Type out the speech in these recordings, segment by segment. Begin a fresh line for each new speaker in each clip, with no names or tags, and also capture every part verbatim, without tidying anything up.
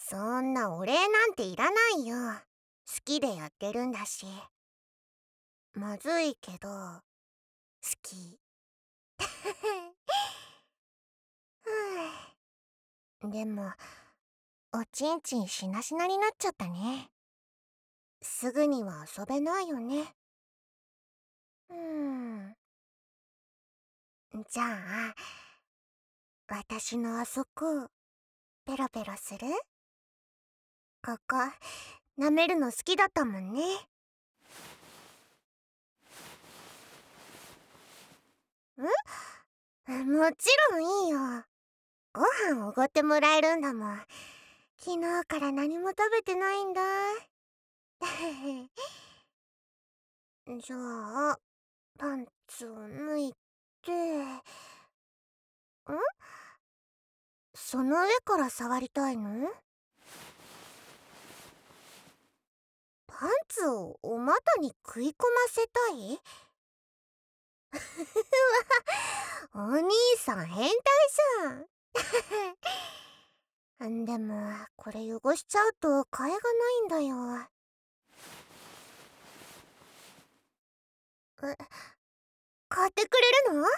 そんなお礼なんていらないよ。好きでやってるんだし。まずいけど好き。でもおちんちんしなしなになっちゃったね。すぐには遊べないよね。うーんじゃあ私のあそこペロペロする？ここ舐めるの好きだったもんね。ん？もちろんいいよ。ご飯おごってもらえるんだもん。昨日から何も食べてないんだ。じゃあパンツを脱いで、ん？その上から触りたいの？パンツをお股に食い込ませたい？お兄さん変態じゃん。でもこれ汚しちゃうと替えがないんだよ。え、買ってくれるの？や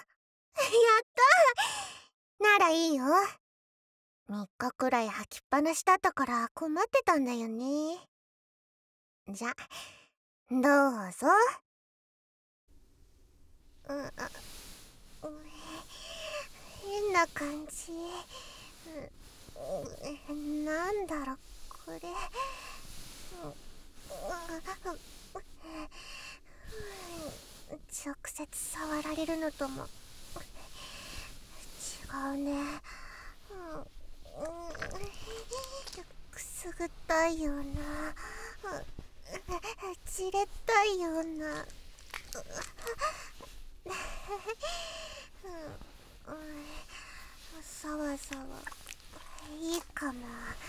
ったならいいよ。みっかくらい履きっぱなしだったから困ってたんだよね。じゃどうぞ。うあう変な感じ。うなんだろこれ。直接触られるのとも違うね。くすぐったいような、じれったいような。さわさわいいかも。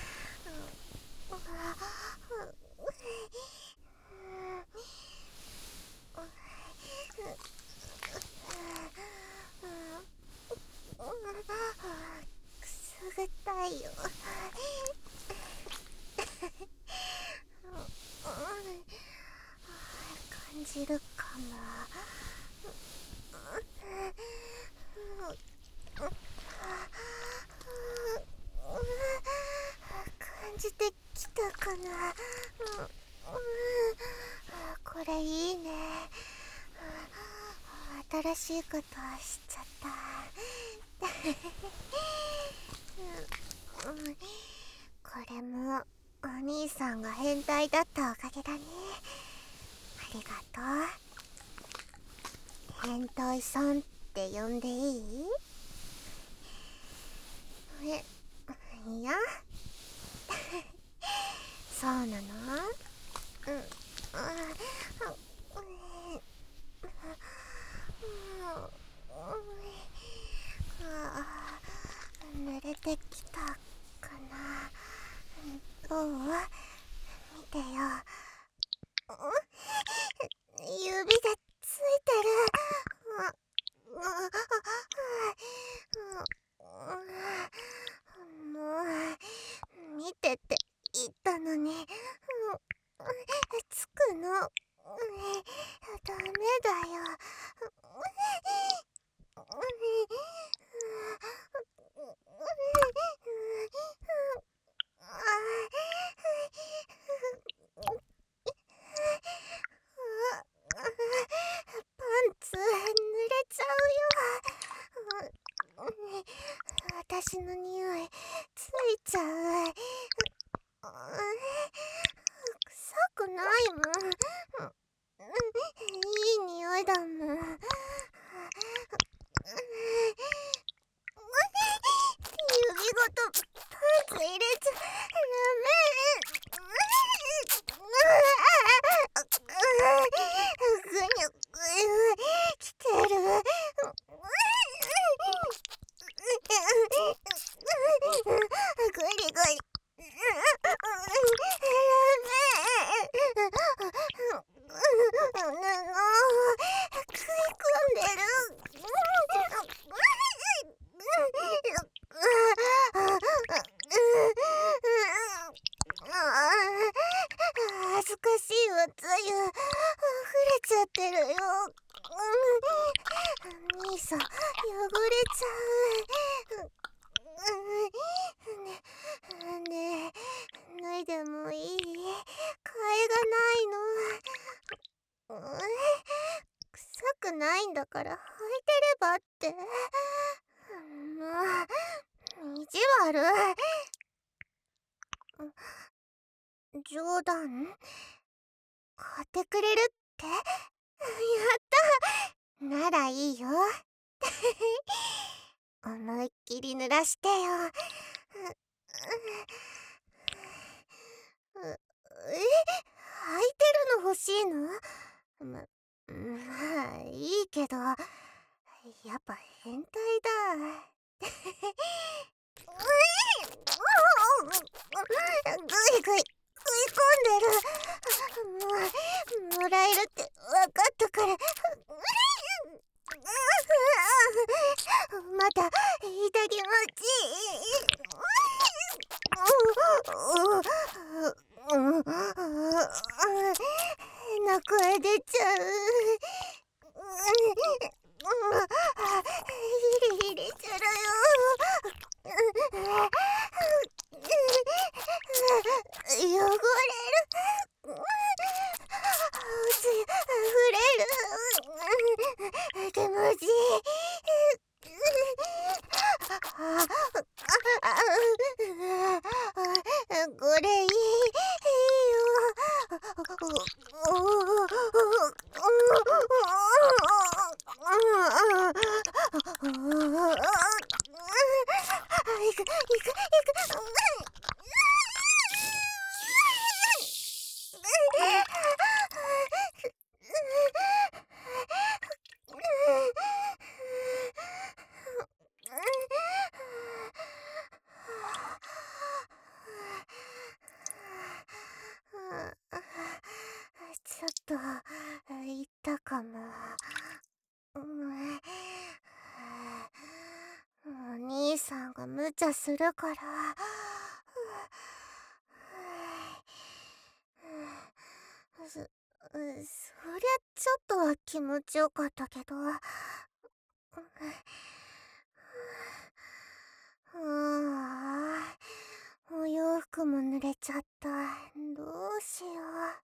くすぐったいよ。感じるかも。感じてきたかな。これいいね。新しいことをしちゃった。これもお兄さんが変態だったおかげだね。ありがとう。変態さんって呼んでいい？え、いやそうなの？うん、濡れてきたかな。どう？見てよ。指でついてる。もう見てって言ったのにつくの。ダメだよ。パンツ濡れちゃうよ。私の匂いついちゃう。臭くないもん。いい匂いだもん。指ごとパンツ入れちゃダメ。ぐにゅぐ来てる。ぐりぐり。ダメ。 んだから履いてればって。もう意地悪。冗談？買ってくれるって？やったならいいよ。思いっきり濡らしてよ。うえ、履いてるの欲しいの？ま、まあいいけど、やっぱ変態だ。ぐいぐい食い込んでる。もうもらえるって分かったから。また左持ち。変な声出ちゃう。ヒリヒリするよ。汚れる。血溢れる。気持ちいい。これいいよ。いくいくいく。ちょっと言ったかも。お兄さんが無茶するから。そ、そりゃちょっとは気持ちよかったけど。ああ、お洋服も濡れちゃった。どうしよ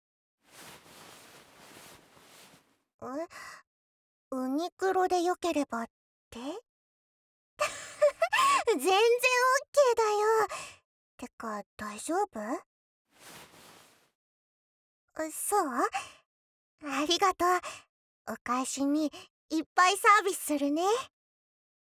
う。え、ウニクロでよければって？全然オッケーだよ。てか大丈夫？そう？ありがとう。お返しにいっぱいサービスするね。